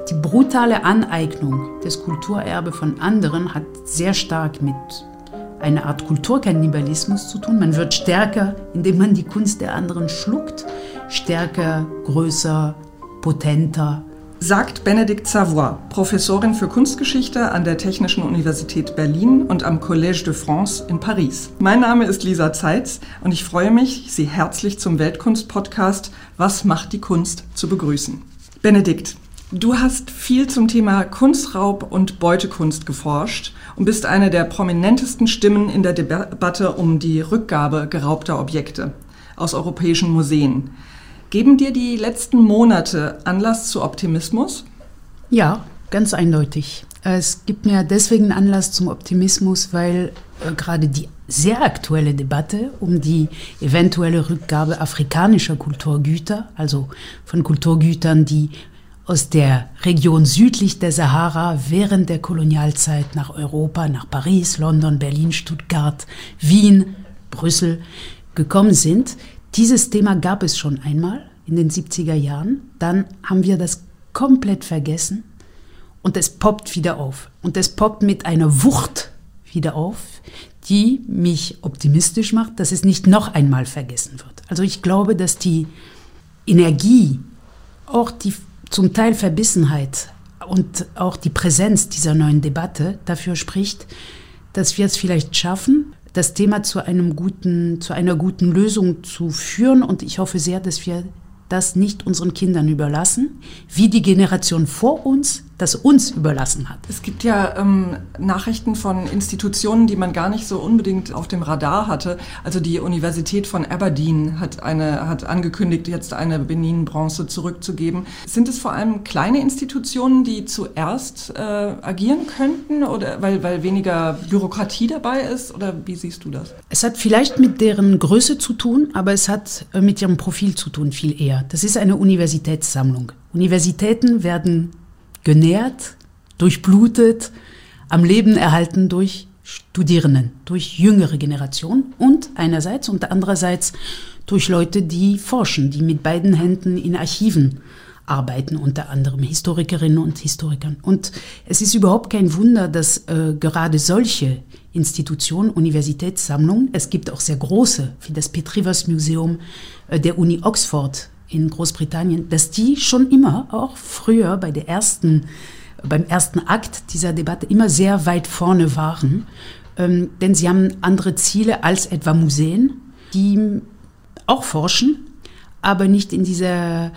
Die brutale Aneignung des Kulturerbes von anderen hat sehr stark mit einer Art Kulturkannibalismus zu tun. Man wird stärker, indem man die Kunst der anderen schluckt, stärker, größer, potenter. Sagt Bénédicte Savoy, Professorin für Kunstgeschichte an der Technischen Universität Berlin und am Collège de France in Paris. Mein Name ist Lisa Zeitz und ich freue mich, Sie herzlich zum Weltkunst-Podcast Was macht die Kunst zu begrüßen. Bénédicte, du hast viel zum Thema Kunstraub und Beutekunst geforscht und bist eine der prominentesten Stimmen in der Debatte um die Rückgabe geraubter Objekte aus europäischen Museen. Geben dir die letzten Monate Anlass zu Optimismus? Ja, ganz eindeutig. Es gibt mir deswegen Anlass zum Optimismus, weil gerade die sehr aktuelle Debatte um die eventuelle Rückgabe afrikanischer Kulturgüter, also von Kulturgütern, die aus der Region südlich der Sahara während der Kolonialzeit nach Europa, nach Paris, London, Berlin, Stuttgart, Wien, Brüssel gekommen sind. Dieses Thema gab es schon einmal in den 70er Jahren. Dann haben wir das komplett vergessen und es poppt wieder auf. Und es poppt mit einer Wucht wieder auf, die mich optimistisch macht, dass es nicht noch einmal vergessen wird. Also ich glaube, dass die Energie, auch die zum Teil Verbissenheit und auch die Präsenz dieser neuen Debatte dafür spricht, dass wir es vielleicht schaffen, das Thema zu einer guten Lösung zu führen. Und ich hoffe sehr, dass wir das nicht unseren Kindern überlassen, wie die Generation vor uns das uns überlassen hat. Es gibt ja Nachrichten von Institutionen, die man gar nicht so unbedingt auf dem Radar hatte. Also die Universität von Aberdeen hat angekündigt, jetzt eine Benin-Bronze zurückzugeben. Sind es vor allem kleine Institutionen, die zuerst agieren könnten, oder weil weniger Bürokratie dabei ist? Oder wie siehst du das? Es hat vielleicht mit deren Größe zu tun, aber es hat mit ihrem Profil zu tun, viel eher. Das ist eine Universitätssammlung. Universitäten werden genährt, durchblutet, am Leben erhalten durch Studierenden, durch jüngere Generationen und einerseits und andererseits durch Leute, die forschen, die mit beiden Händen in Archiven arbeiten, unter anderem Historikerinnen und Historikern. Und es ist überhaupt kein Wunder, dass gerade solche Institutionen, Universitätssammlungen, es gibt auch sehr große, wie das Pitt Rivers Museum der Uni Oxford in Großbritannien, dass die schon immer, auch früher beim ersten Akt dieser Debatte, immer sehr weit vorne waren. Denn sie haben andere Ziele als etwa Museen, die auch forschen, aber nicht in dieser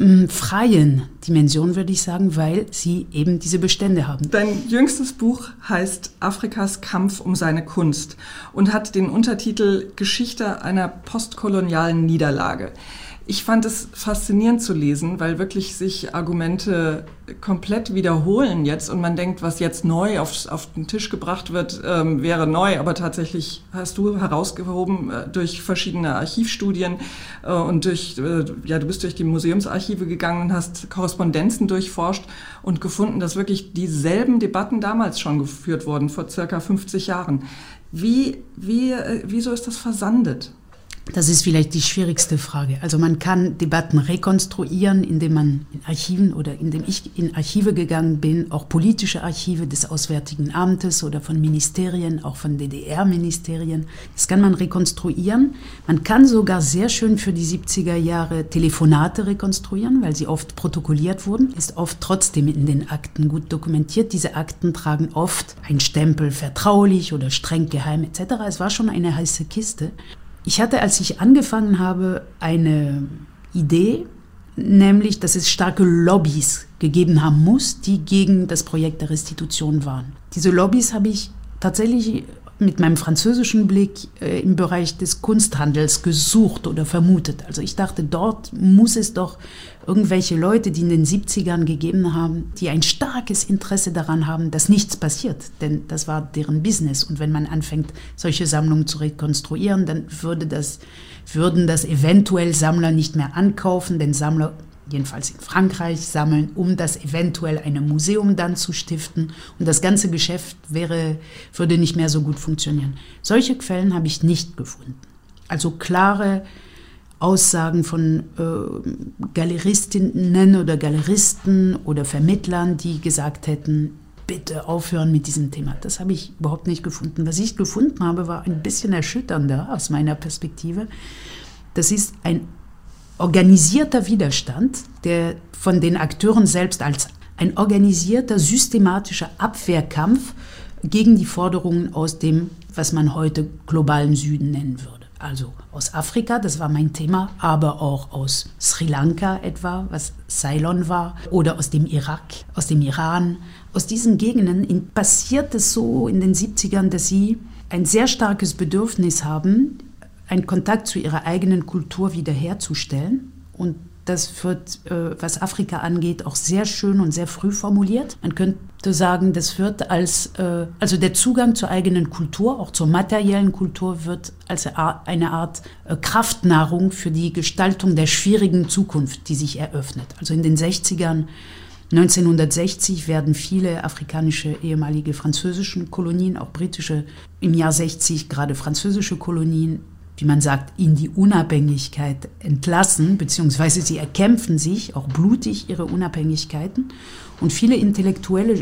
freien Dimension, würde ich sagen, weil sie eben diese Bestände haben. Dein jüngstes Buch heißt Afrikas Kampf um seine Kunst und hat den Untertitel Geschichte einer postkolonialen Niederlage. Ich fand es faszinierend zu lesen, weil wirklich sich Argumente komplett wiederholen jetzt und man denkt, was jetzt neu auf den Tisch gebracht wird, wäre neu, aber tatsächlich hast du herausgehoben durch verschiedene Archivstudien und du bist durch die Museumsarchive gegangen und hast Korrespondenzen durchforscht und gefunden, dass wirklich dieselben Debatten damals schon geführt wurden, vor circa 50 Jahren. Wieso ist das versandet? Das ist vielleicht die schwierigste Frage. Also man kann Debatten rekonstruieren, indem man in Archiven oder indem ich in Archive gegangen bin, auch politische Archive des Auswärtigen Amtes oder von Ministerien, auch von DDR-Ministerien. Das kann man rekonstruieren. Man kann sogar sehr schön für die 70er Jahre Telefonate rekonstruieren, weil sie oft protokolliert wurden, ist oft trotzdem in den Akten gut dokumentiert. Diese Akten tragen oft einen Stempel vertraulich oder streng geheim etc. Es war schon eine heiße Kiste. Ich hatte, als ich angefangen habe, eine Idee, nämlich, dass es starke Lobbys gegeben haben muss, die gegen das Projekt der Restitution waren. Diese Lobbys habe ich tatsächlich mit meinem französischen Blick im Bereich des Kunsthandels gesucht oder vermutet. Also ich dachte, dort muss es doch irgendwelche Leute, die in den 70ern gegeben haben, die ein starkes Interesse daran haben, dass nichts passiert. Denn das war deren Business. Und wenn man anfängt, solche Sammlungen zu rekonstruieren, dann würden das eventuell Sammler nicht mehr ankaufen, denn Sammler, jedenfalls in Frankreich, sammeln, um das eventuell einem Museum dann zu stiften. Und das ganze Geschäft würde nicht mehr so gut funktionieren. Solche Quellen habe ich nicht gefunden. Also klare Aussagen von Galeristinnen oder Galeristen oder Vermittlern, die gesagt hätten, bitte aufhören mit diesem Thema. Das habe ich überhaupt nicht gefunden. Was ich gefunden habe, war ein bisschen erschütternder aus meiner Perspektive. Das ist ein organisierter Widerstand, der von den Akteuren selbst als ein organisierter, systematischer Abwehrkampf gegen die Forderungen aus dem, was man heute globalen Süden nennen würde. Also aus Afrika, das war mein Thema, aber auch aus Sri Lanka etwa, was Ceylon war, oder aus dem Irak, aus dem Iran. Aus diesen Gegenden passiert es so in den 70ern, dass sie ein sehr starkes Bedürfnis haben, einen Kontakt zu ihrer eigenen Kultur wiederherzustellen. Und das wird, was Afrika angeht, auch sehr schön und sehr früh formuliert. Man könnte sagen, das wird also der Zugang zur eigenen Kultur, auch zur materiellen Kultur, wird als eine Art Kraftnahrung für die Gestaltung der schwierigen Zukunft, die sich eröffnet. Also in den 60ern, 1960 werden viele afrikanische ehemalige französische Kolonien, auch britische, im Jahr 60 gerade französische Kolonien, wie man sagt, in die Unabhängigkeit entlassen, beziehungsweise sie erkämpfen sich auch blutig ihre Unabhängigkeiten. Und viele Intellektuelle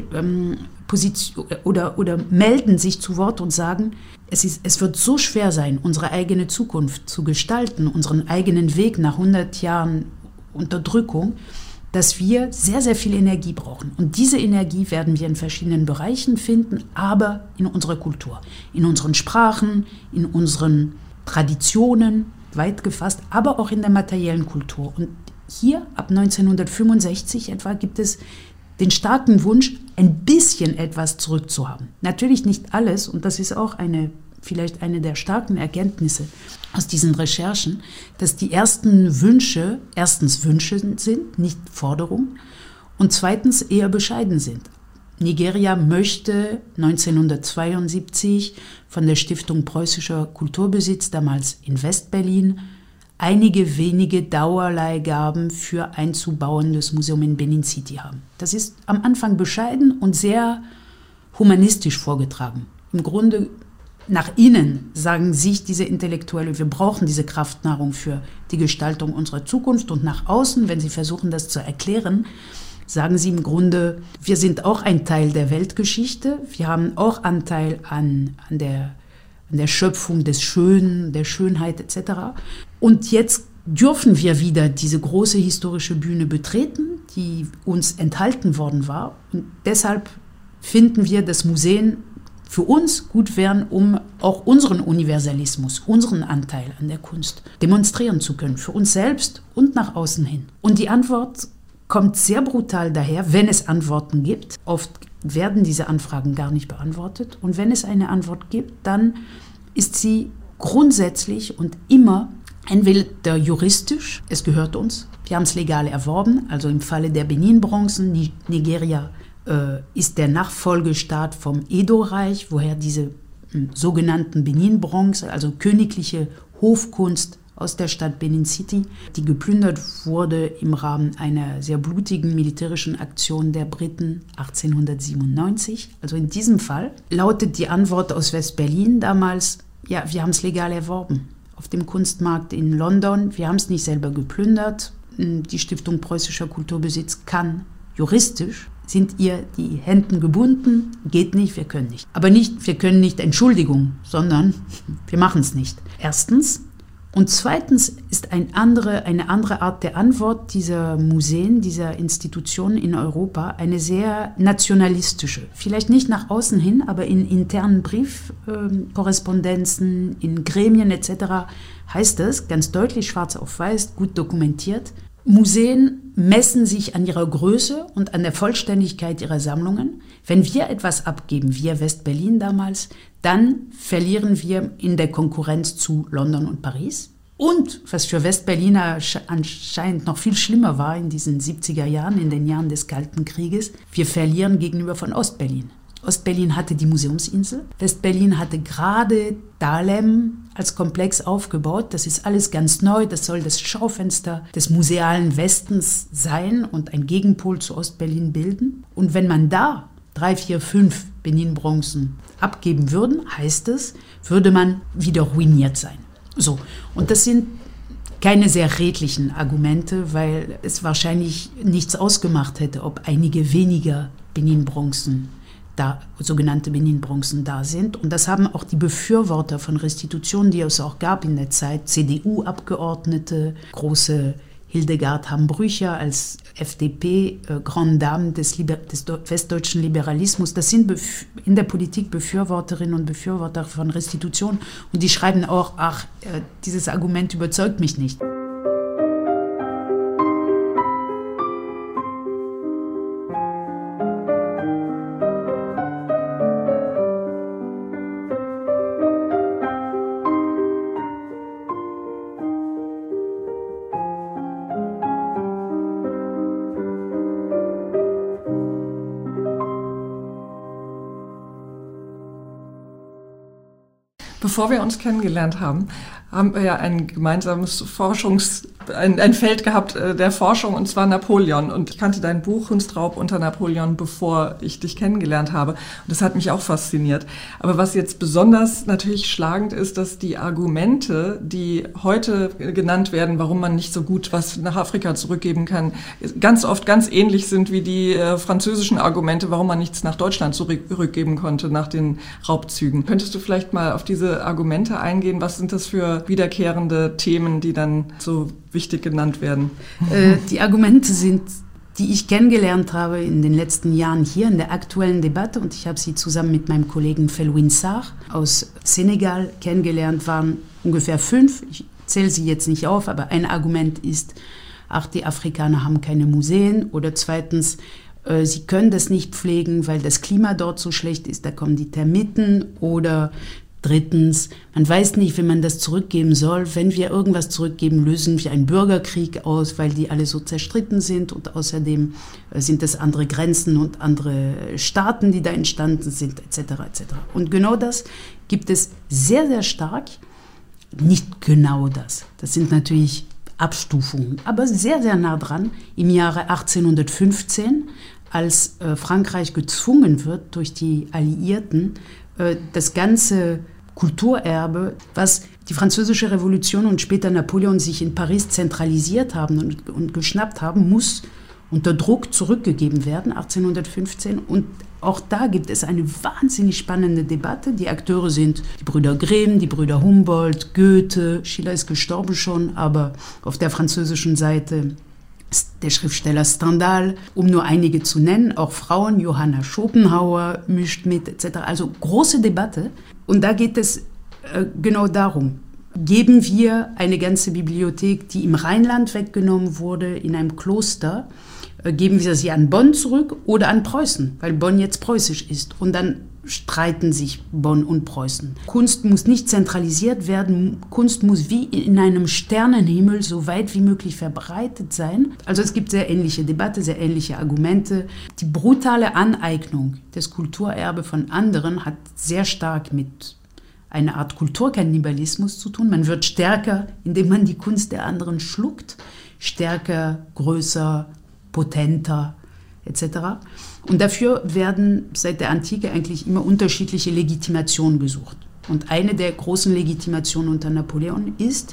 oder melden sich zu Wort und sagen, es wird so schwer sein, unsere eigene Zukunft zu gestalten, unseren eigenen Weg nach 100 Jahren Unterdrückung, dass wir sehr, sehr viel Energie brauchen. Und diese Energie werden wir in verschiedenen Bereichen finden, aber in unserer Kultur, in unseren Sprachen, in unseren Traditionen, weit gefasst, aber auch in der materiellen Kultur. Und hier ab 1965 etwa gibt es den starken Wunsch, ein bisschen etwas zurückzuhaben. Natürlich nicht alles, und das ist auch vielleicht eine der starken Erkenntnisse aus diesen Recherchen, dass die ersten Wünsche erstens Wünsche sind, nicht Forderungen, und zweitens eher bescheiden sind. Nigeria möchte 1972 von der Stiftung Preußischer Kulturbesitz, damals in Westberlin, einige wenige Dauerleihgaben für ein zu bauendes Museum in Benin City haben. Das ist am Anfang bescheiden und sehr humanistisch vorgetragen. Im Grunde nach innen sagen sich diese Intellektuelle, wir brauchen diese Kraftnahrung für die Gestaltung unserer Zukunft, und nach außen, wenn sie versuchen, das zu erklären, sagen sie im Grunde, wir sind auch ein Teil der Weltgeschichte, wir haben auch Anteil an der Schöpfung des Schönen, der Schönheit etc. Und jetzt dürfen wir wieder diese große historische Bühne betreten, die uns enthalten worden war. Und deshalb finden wir, dass Museen für uns gut wären, um auch unseren Universalismus, unseren Anteil an der Kunst demonstrieren zu können, für uns selbst und nach außen hin. Und die Antwort kommt sehr brutal daher, wenn es Antworten gibt. Oft werden diese Anfragen gar nicht beantwortet. Und wenn es eine Antwort gibt, dann ist sie grundsätzlich und immer entweder juristisch, es gehört uns, wir haben es legal erworben, also im Falle der Benin-Bronzen, Nigeria ist der Nachfolgestaat vom Edo-Reich, woher diese sogenannten Benin-Bronze, also königliche Hofkunst aus der Stadt Benin City, die geplündert wurde im Rahmen einer sehr blutigen militärischen Aktion der Briten 1897. Also in diesem Fall lautet die Antwort aus West-Berlin damals, ja, wir haben es legal erworben. Auf dem Kunstmarkt in London, wir haben es nicht selber geplündert. Die Stiftung Preußischer Kulturbesitz kann juristisch, sind ihr die Händen gebunden, geht nicht, wir können nicht. Aber nicht, wir können nicht Entschuldigung, sondern wir machen es nicht. Erstens. Und zweitens ist eine andere Art der Antwort dieser Museen, dieser Institutionen in Europa eine sehr nationalistische. Vielleicht nicht nach außen hin, aber in internen Briefkorrespondenzen, in Gremien etc. heißt es ganz deutlich, schwarz auf weiß, gut dokumentiert, Museen messen sich an ihrer Größe und an der Vollständigkeit ihrer Sammlungen. Wenn wir etwas abgeben, wir West-Berlin damals, dann verlieren wir in der Konkurrenz zu London und Paris. Und was für West-Berliner anscheinend noch viel schlimmer war in diesen 70er Jahren, in den Jahren des Kalten Krieges, wir verlieren gegenüber von Ost-Berlin. Ost-Berlin hatte die Museumsinsel, West-Berlin hatte gerade Dahlem als Komplex aufgebaut. Das ist alles ganz neu, das soll das Schaufenster des musealen Westens sein und ein Gegenpol zu Ost-Berlin bilden. Und wenn man da 3, 4, 5 Benin-Bronzen abgeben würden, heißt es, würde man wieder ruiniert sein. So, und das sind keine sehr redlichen Argumente, weil es wahrscheinlich nichts ausgemacht hätte, ob einige weniger Benin-Bronzen da, sogenannte Benin-Bronzen da sind. Und das haben auch die Befürworter von Restitution, die es auch gab in der Zeit, CDU-Abgeordnete, große Hildegard Hambrücher als FDP, Grande Dame des westdeutschen Liberalismus. Das sind in der Politik Befürworterinnen und Befürworter von Restitution. Und die schreiben auch, dieses Argument überzeugt mich nicht. Bevor wir uns kennengelernt haben, haben wir ja ein gemeinsames ein Feld gehabt der Forschung, und zwar Napoleon. Und ich kannte dein Buch Kunstraub unter Napoleon, bevor ich dich kennengelernt habe. Und das hat mich auch fasziniert. Aber was jetzt besonders natürlich schlagend ist, dass die Argumente, die heute genannt werden, warum man nicht so gut was nach Afrika zurückgeben kann, ganz oft ganz ähnlich sind wie die französischen Argumente, warum man nichts nach Deutschland zurückgeben konnte nach den Raubzügen. Könntest du vielleicht mal auf diese Argumente eingehen? Was sind das für wiederkehrende Themen, die dann so wichtig genannt werden? Die Argumente sind, die ich kennengelernt habe in den letzten Jahren hier in der aktuellen Debatte, und ich habe sie zusammen mit meinem Kollegen Felwine Sarr aus Senegal kennengelernt, waren ungefähr 5. Ich zähle sie jetzt nicht auf, aber ein Argument ist, die Afrikaner haben keine Museen, oder zweitens, sie können das nicht pflegen, weil das Klima dort so schlecht ist, da kommen die Termiten, oder drittens, man weiß nicht, wie man das zurückgeben soll. Wenn wir irgendwas zurückgeben, lösen wir einen Bürgerkrieg aus, weil die alle so zerstritten sind, und außerdem sind es andere Grenzen und andere Staaten, die da entstanden sind, etc. etc. Und genau das gibt es sehr, sehr stark. Nicht genau das. Das sind natürlich Abstufungen, aber sehr, sehr nah dran im Jahre 1815, als Frankreich gezwungen wird durch die Alliierten, das ganze Kulturerbe, was die Französische Revolution und später Napoleon sich in Paris zentralisiert haben und geschnappt haben, muss unter Druck zurückgegeben werden, 1815. Und auch da gibt es eine wahnsinnig spannende Debatte. Die Akteure sind die Brüder Grimm, die Brüder Humboldt, Goethe, Schiller ist gestorben schon, aber auf der französischen Seite der Schriftsteller Stendhal, um nur einige zu nennen, auch Frauen, Johanna Schopenhauer mischt mit, etc. Also große Debatte. Und da geht es genau darum, geben wir eine ganze Bibliothek, die im Rheinland weggenommen wurde, in einem Kloster, geben wir sie an Bonn zurück oder an Preußen, weil Bonn jetzt preußisch ist. Und dann streiten sich Bonn und Preußen. Kunst muss nicht zentralisiert werden, Kunst muss wie in einem Sternenhimmel so weit wie möglich verbreitet sein. Also es gibt sehr ähnliche Debatte, sehr ähnliche Argumente. Die brutale Aneignung des Kulturerbes von anderen hat sehr stark mit einer Art Kulturkannibalismus zu tun. Man wird stärker, indem man die Kunst der anderen schluckt, stärker, größer, potenter, etc. Und dafür werden seit der Antike eigentlich immer unterschiedliche Legitimationen gesucht. Und eine der großen Legitimationen unter Napoleon ist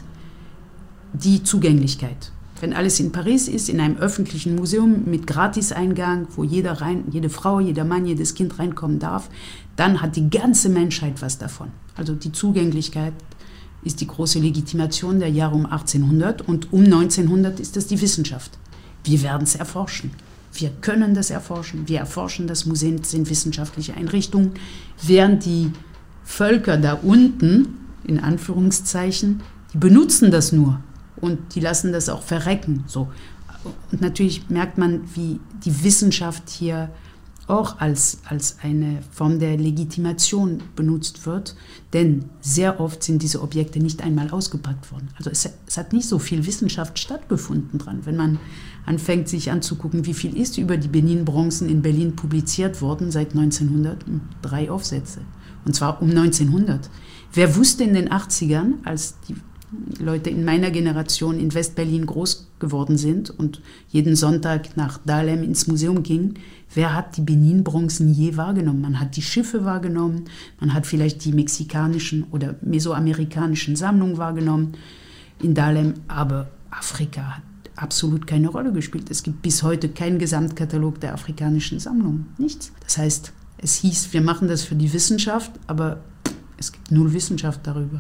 die Zugänglichkeit. Wenn alles in Paris ist, in einem öffentlichen Museum mit Gratiseingang, wo jede Frau, jeder Mann, jedes Kind reinkommen darf, dann hat die ganze Menschheit was davon. Also die Zugänglichkeit ist die große Legitimation der Jahre um 1800, und um 1900 ist das die Wissenschaft. Wir werden es erforschen. Wir können das erforschen. Wir erforschen das. Museen sind wissenschaftliche Einrichtungen, während die Völker da unten, in Anführungszeichen, die benutzen das nur und die lassen das auch verrecken. So. Und natürlich merkt man, wie die Wissenschaft hier auch als eine Form der Legitimation benutzt wird, denn sehr oft sind diese Objekte nicht einmal ausgepackt worden. Also es hat nicht so viel Wissenschaft stattgefunden dran. Wenn man anfängt, sich anzugucken, wie viel ist über die Benin-Bronzen in Berlin publiziert worden seit 1900, 3 Aufsätze. Und zwar um 1900. Wer wusste in den 80ern, als die Leute in meiner Generation in West-Berlin groß geworden sind und jeden Sonntag nach Dahlem ins Museum gingen, wer hat die Benin-Bronzen je wahrgenommen? Man hat die Schiffe wahrgenommen, man hat vielleicht die mexikanischen oder mesoamerikanischen Sammlungen wahrgenommen. in Dahlem, aber Afrika hat absolut keine Rolle gespielt. Es gibt bis heute keinen Gesamtkatalog der afrikanischen Sammlung, nichts. Das heißt, es hieß, wir machen das für die Wissenschaft, aber es gibt null Wissenschaft darüber.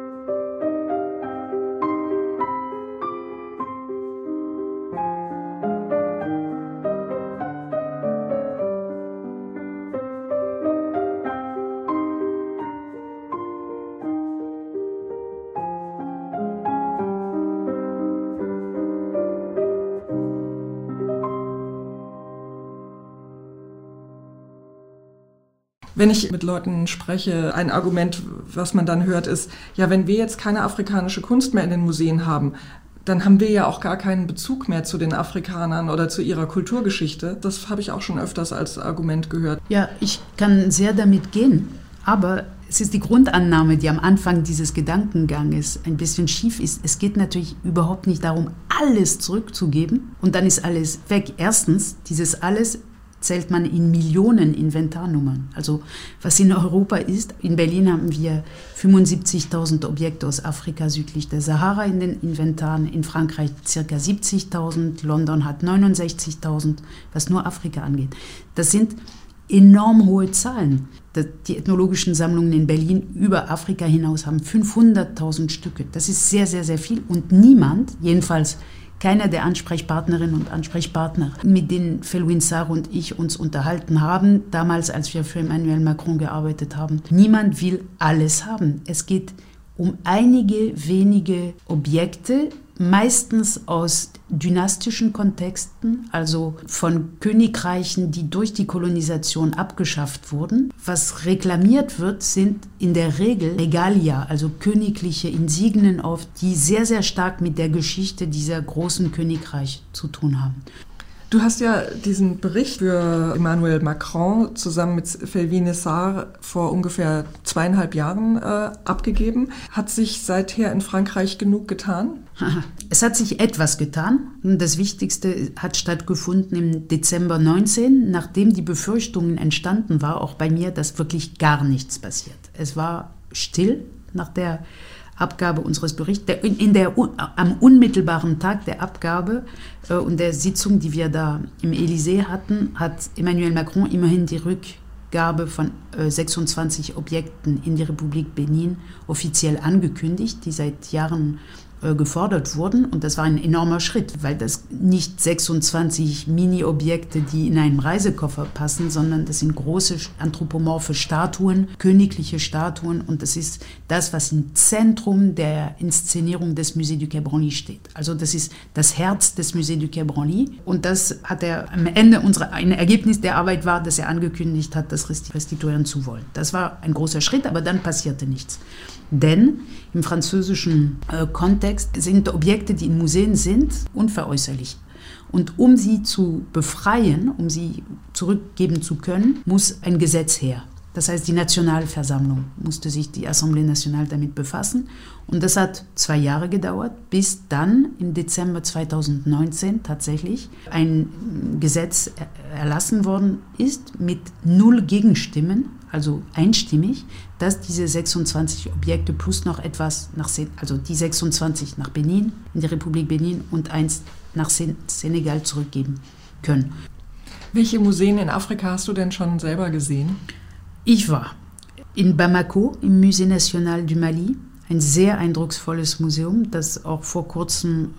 Wenn ich mit Leuten spreche, ein Argument, was man dann hört, ist, ja, wenn wir jetzt keine afrikanische Kunst mehr in den Museen haben, dann haben wir ja auch gar keinen Bezug mehr zu den Afrikanern oder zu ihrer Kulturgeschichte. Das habe ich auch schon öfters als Argument gehört. Ja, ich kann sehr damit gehen, aber es ist die Grundannahme, die am Anfang dieses Gedankenganges ein bisschen schief ist. Es geht natürlich überhaupt nicht darum, alles zurückzugeben und dann ist alles weg. Erstens, dieses alles zählt man in Millionen Inventarnummern. Also was in Europa ist, in Berlin haben wir 75.000 Objekte aus Afrika südlich der Sahara in den Inventaren, in Frankreich ca. 70.000, London hat 69.000, was nur Afrika angeht. Das sind enorm hohe Zahlen. Die ethnologischen Sammlungen in Berlin über Afrika hinaus haben 500.000 Stücke. Das ist sehr, sehr, sehr viel und niemand, jedenfalls keiner der Ansprechpartnerinnen und Ansprechpartner, mit denen Felwine Sarr und ich uns unterhalten haben, damals, als wir für Emmanuel Macron gearbeitet haben, niemand will alles haben. Es geht um einige wenige Objekte, meistens aus dynastischen Kontexten, also von Königreichen, die durch die Kolonisation abgeschafft wurden. Was reklamiert wird, sind in der Regel Regalia, also königliche Insignien oft, die sehr, sehr stark mit der Geschichte dieser großen Königreiche zu tun haben. Du hast ja diesen Bericht für Emmanuel Macron zusammen mit Felwine Sarr vor ungefähr 2,5 Jahren abgegeben. Hat sich seither in Frankreich genug getan? Es hat sich etwas getan. Das Wichtigste hat stattgefunden im Dezember 19, nachdem die Befürchtungen entstanden war, auch bei mir, dass wirklich gar nichts passiert. Es war still nach der Abgabe unseres Berichts. Am unmittelbaren Tag der Abgabe und der Sitzung, die wir da im Élysée hatten, hat Emmanuel Macron immerhin die Rückgabe von 26 Objekten in die Republik Benin offiziell angekündigt, die seit Jahren gefordert wurden. Und das war ein enormer Schritt, weil das nicht 26 Mini-Objekte, die in einen Reisekoffer passen, sondern das sind große anthropomorphe Statuen, königliche Statuen. Und das ist das, was im Zentrum der Inszenierung des Musée du Quai Branly steht. Also das ist das Herz des Musée du Quai Branly. Und das hat er am Ende ein Ergebnis der Arbeit war, dass er angekündigt hat, das restituieren zu wollen. Das war ein großer Schritt, aber dann passierte nichts. Denn im französischen Kontext sind Objekte, die in Museen sind, unveräußerlich. Und um sie zu befreien, um sie zurückgeben zu können, muss ein Gesetz her. Das heißt, die Nationalversammlung musste sich, die Assemblée Nationale, damit befassen. Und das hat 2 Jahre gedauert, bis dann im Dezember 2019 tatsächlich ein Gesetz erlassen worden ist mit 0 Gegenstimmen, also einstimmig, dass diese 26 Objekte plus noch etwas, also die 26 nach Benin, in die Republik Benin und 1 nach Senegal zurückgeben können. Welche Museen in Afrika hast du denn schon selber gesehen? Ich war in Bamako, im Musée National du Mali, ein sehr eindrucksvolles Museum, das auch vor kurzem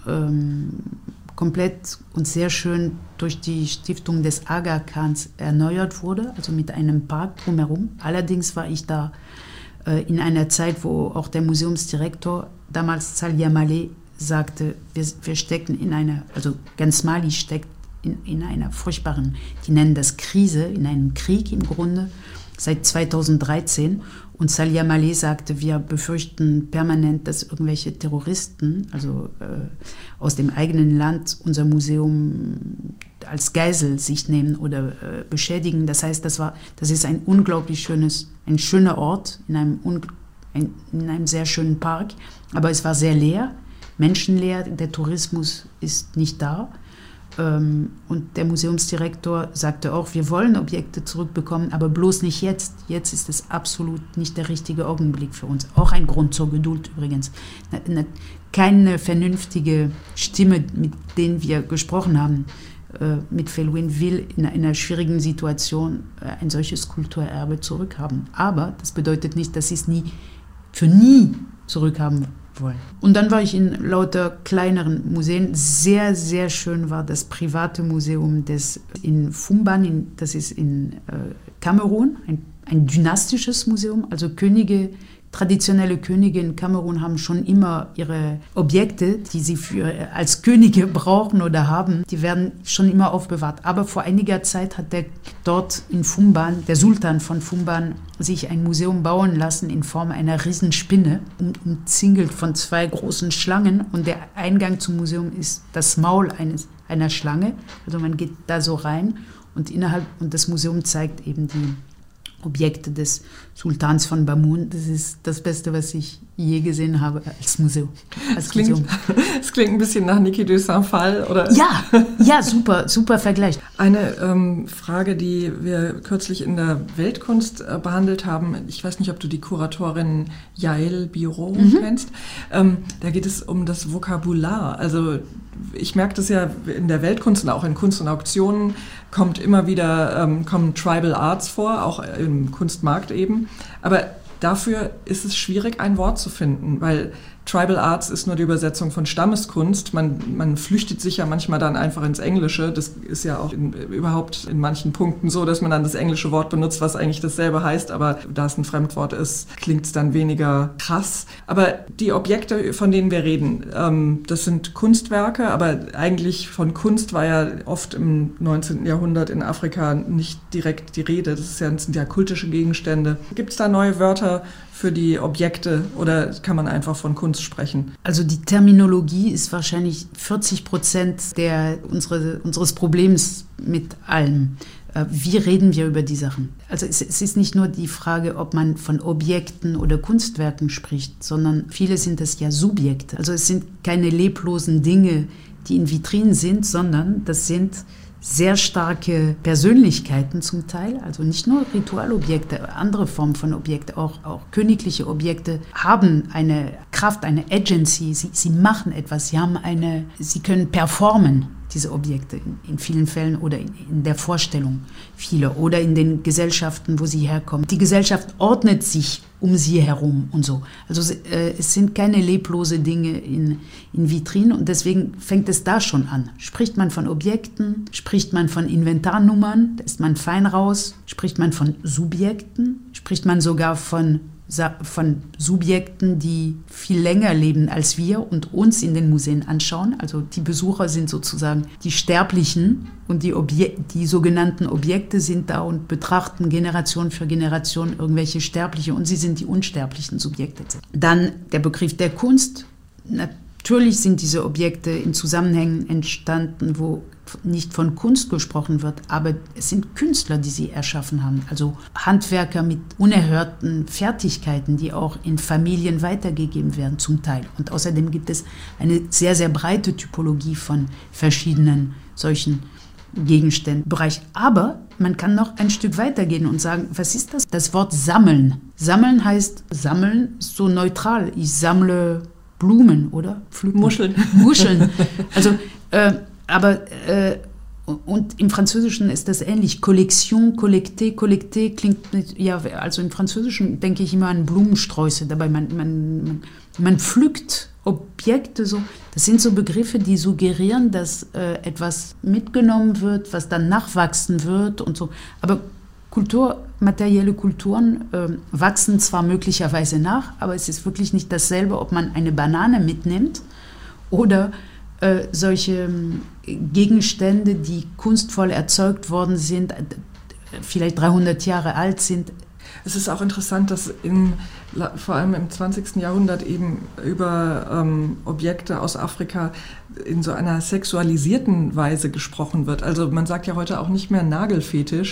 komplett und sehr schön durch die Stiftung des Aga Khans erneuert wurde, also mit einem Park drumherum. Allerdings war ich da in einer Zeit, wo auch der Museumsdirektor, damals Salia Malé, sagte, wir stecken in einer, also ganz Mali steckt in einer furchtbaren, die nennen das Krise, in einem Krieg im Grunde, seit 2013. Und Salia Malé sagte, wir befürchten permanent, dass irgendwelche Terroristen, also aus dem eigenen Land, unser Museum als Geisel sich nehmen oder beschädigen. Das heißt, das ist ein unglaublich schöner Ort in einem sehr schönen Park. Aber es war sehr leer, menschenleer, der Tourismus ist nicht da. Und der Museumsdirektor sagte auch, wir wollen Objekte zurückbekommen, aber bloß nicht jetzt. Jetzt ist es absolut nicht der richtige Augenblick für uns. Auch ein Grund zur Geduld übrigens. Keine vernünftige Stimme, mit denen wir gesprochen haben, mit Felwine will in einer schwierigen Situation ein solches Kulturerbe zurückhaben. Aber das bedeutet nicht, dass sie es für nie zurückhaben wollen. Und dann war ich in lauter kleineren Museen. Sehr, sehr schön war das private Museum in Fumban, das ist in Kamerun, ein dynastisches Museum, also traditionelle Könige in Kamerun haben schon immer ihre Objekte, die sie als Könige brauchen oder haben, die werden schon immer aufbewahrt. Aber vor einiger Zeit hat dort in Fumban, der Sultan von Fumban, sich ein Museum bauen lassen in Form einer Riesen-Spinne, umzingelt von 2 großen Schlangen. Und der Eingang zum Museum ist das Maul einer Schlange. Also man geht da so rein und das Museum zeigt eben die Objekte des Sultans von Bamun. Das ist das Beste, was ich je gesehen habe als Museum. Es klingt ein bisschen nach Niki de Saint-Phal, oder? Ja, super Vergleich. Eine Frage, die wir kürzlich in der Weltkunst behandelt haben, ich weiß nicht, ob du die Kuratorin Yael Biro kennst, da geht es um das Vokabular. Also ich merke das ja in der Weltkunst und auch in Kunst und Auktionen kommen Tribal Arts vor, auch im Kunstmarkt eben. Aber dafür ist es schwierig, ein Wort zu finden, weil Tribal Arts ist nur die Übersetzung von Stammeskunst. Man flüchtet sich ja manchmal dann einfach ins Englische. Das ist ja auch überhaupt in manchen Punkten so, dass man dann das englische Wort benutzt, was eigentlich dasselbe heißt. Aber da es ein Fremdwort ist, klingt es dann weniger krass. Aber die Objekte, von denen wir reden, das sind Kunstwerke. Aber eigentlich von Kunst war ja oft im 19. Jahrhundert in Afrika nicht direkt die Rede. Das sind ja kultische Gegenstände. Gibt es da neue Wörter für die Objekte oder kann man einfach von Kunst sprechen? Also die Terminologie ist wahrscheinlich 40% unseres Problems mit allem. Wie reden wir über die Sachen? Also es ist nicht nur die Frage, ob man von Objekten oder Kunstwerken spricht, sondern viele sind es ja Subjekte. Also es sind keine leblosen Dinge, die in Vitrinen sind, sondern das sind sehr starke Persönlichkeiten zum Teil, also nicht nur Ritualobjekte, andere Formen von Objekten, auch königliche Objekte haben eine Kraft, eine Agency, sie machen etwas, sie können performen, diese Objekte in vielen Fällen oder in der Vorstellung vieler oder in den Gesellschaften, wo sie herkommen. Die Gesellschaft ordnet sich um sie herum und so. Also es sind keine leblose Dinge in Vitrinen und deswegen fängt es da schon an. Spricht man von Objekten, spricht man von Inventarnummern, da ist man fein raus, spricht man von Subjekten, spricht man sogar von Subjekten, die viel länger leben als wir und uns in den Museen anschauen. Also die Besucher sind sozusagen die Sterblichen und die sogenannten Objekte sind da und betrachten Generation für Generation irgendwelche Sterbliche und sie sind die unsterblichen Subjekte. Dann der Begriff der Kunst. Natürlich sind diese Objekte in Zusammenhängen entstanden, wo nicht von Kunst gesprochen wird, aber es sind Künstler, die sie erschaffen haben. Also Handwerker mit unerhörten Fertigkeiten, die auch in Familien weitergegeben werden zum Teil. Und außerdem gibt es eine sehr, sehr breite Typologie von verschiedenen solchen Gegenständen. Aber man kann noch ein Stück weitergehen und sagen, was ist das? Das Wort sammeln. Sammeln heißt, sammeln ist so neutral. Ich sammle Blumen, oder? Muscheln. Also, und im Französischen ist das ähnlich. Collection, collecter, collecter klingt, ja, also im Französischen denke ich immer an Blumensträuße. Dabei man pflückt Objekte so. Das sind so Begriffe, die suggerieren, dass etwas mitgenommen wird, was dann nachwachsen wird und so. Aber materielle Kulturen wachsen zwar möglicherweise nach, aber es ist wirklich nicht dasselbe, ob man eine Banane mitnimmt oder solche Gegenstände, die kunstvoll erzeugt worden sind, vielleicht 300 Jahre alt sind. Es ist auch interessant, dass vor allem im 20. Jahrhundert eben über Objekte aus Afrika in so einer sexualisierten Weise gesprochen wird. Also man sagt ja heute auch nicht mehr Nagelfetisch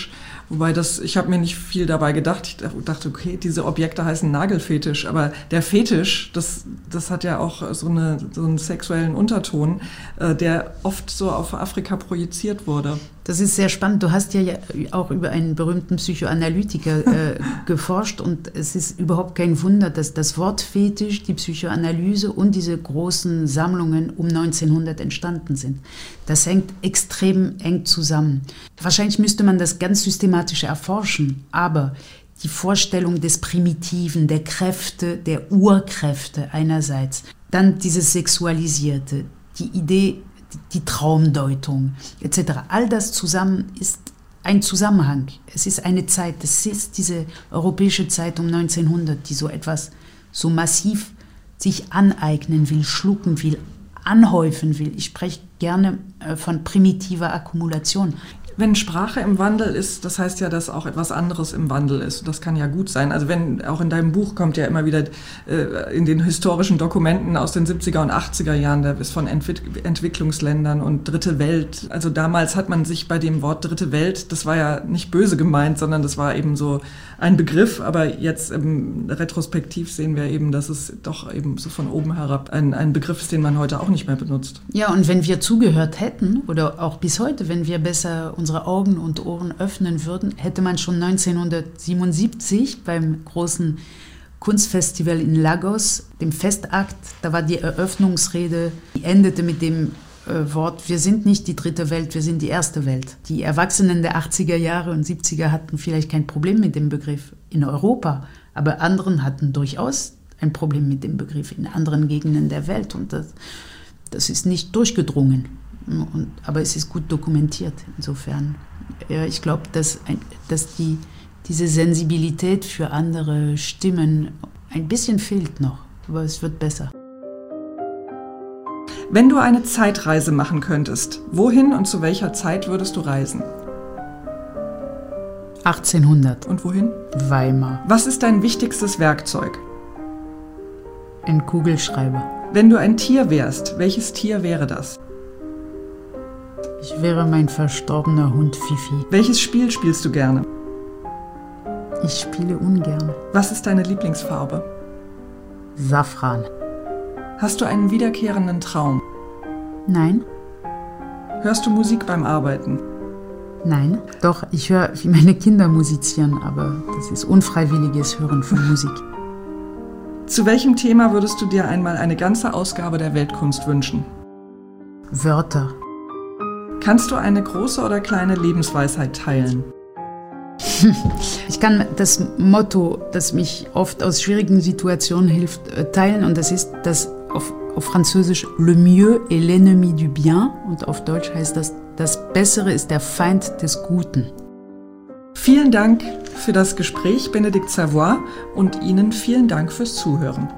Wobei ich habe mir nicht viel dabei gedacht. Ich dachte, okay, diese Objekte heißen Nagelfetisch, aber der Fetisch, das hat ja auch so einen sexuellen Unterton, der oft so auf Afrika projiziert wurde. Das ist sehr spannend. Du hast ja auch über einen berühmten Psychoanalytiker geforscht und es ist überhaupt kein Wunder, dass das Wort Fetisch, die Psychoanalyse und diese großen Sammlungen um 1900 entstanden sind. Das hängt extrem eng zusammen. Wahrscheinlich müsste man das ganz systematisch erforschen, aber die Vorstellung des Primitiven, der Kräfte, der Urkräfte einerseits, dann dieses Sexualisierte, die Idee, die Traumdeutung etc. All das zusammen ist ein Zusammenhang. Es ist eine Zeit, es ist diese europäische Zeit um 1900, die so etwas so massiv sich aneignen will, schlucken will, anhäufen will. Ich spreche gerne von primitiver Akkumulation. Wenn Sprache im Wandel ist, das heißt ja, dass auch etwas anderes im Wandel ist. Das kann ja gut sein. Also auch in deinem Buch kommt ja immer wieder in den historischen Dokumenten aus den 70er und 80er Jahren, da ist von Entwicklungsländern und Dritte Welt. Also damals hat man sich bei dem Wort Dritte Welt, das war ja nicht böse gemeint, sondern das war eben so ein Begriff. Aber jetzt retrospektiv sehen wir eben, dass es doch eben so von oben herab ein Begriff ist, den man heute auch nicht mehr benutzt. Ja, und wenn wir zugehört hätten oder auch bis heute, wenn wir besser unsere Augen und Ohren öffnen würden, hätte man schon 1977 beim großen Kunstfestival in Lagos, dem Festakt, da war die Eröffnungsrede, die endete mit dem Wort, wir sind nicht die dritte Welt, wir sind die erste Welt. Die Erwachsenen der 80er Jahre und 70er hatten vielleicht kein Problem mit dem Begriff in Europa, aber anderen hatten durchaus ein Problem mit dem Begriff in anderen Gegenden der Welt und das ist nicht durchgedrungen. Aber es ist gut dokumentiert insofern. Ja, ich glaube, dass diese Sensibilität für andere Stimmen ein bisschen fehlt noch, aber es wird besser. Wenn du eine Zeitreise machen könntest, wohin und zu welcher Zeit würdest du reisen? 1800. Und wohin? Weimar. Was ist dein wichtigstes Werkzeug? Ein Kugelschreiber. Wenn du ein Tier wärst, welches Tier wäre das? Ich wäre mein verstorbener Hund Fifi. Welches Spiel spielst du gerne? Ich spiele ungern. Was ist deine Lieblingsfarbe? Safran. Hast du einen wiederkehrenden Traum? Nein. Hörst du Musik beim Arbeiten? Nein. Doch, ich höre, wie meine Kinder musizieren, aber das ist unfreiwilliges Hören von Musik. Zu welchem Thema würdest du dir einmal eine ganze Ausgabe der Weltkunst wünschen? Wörter. Kannst du eine große oder kleine Lebensweisheit teilen? Ich kann das Motto, das mich oft aus schwierigen Situationen hilft, teilen. Und das ist das auf Französisch Le mieux est l'ennemi du bien. Und auf Deutsch heißt das, das Bessere ist der Feind des Guten. Vielen Dank für das Gespräch, Bénédicte Savoy, und Ihnen vielen Dank fürs Zuhören.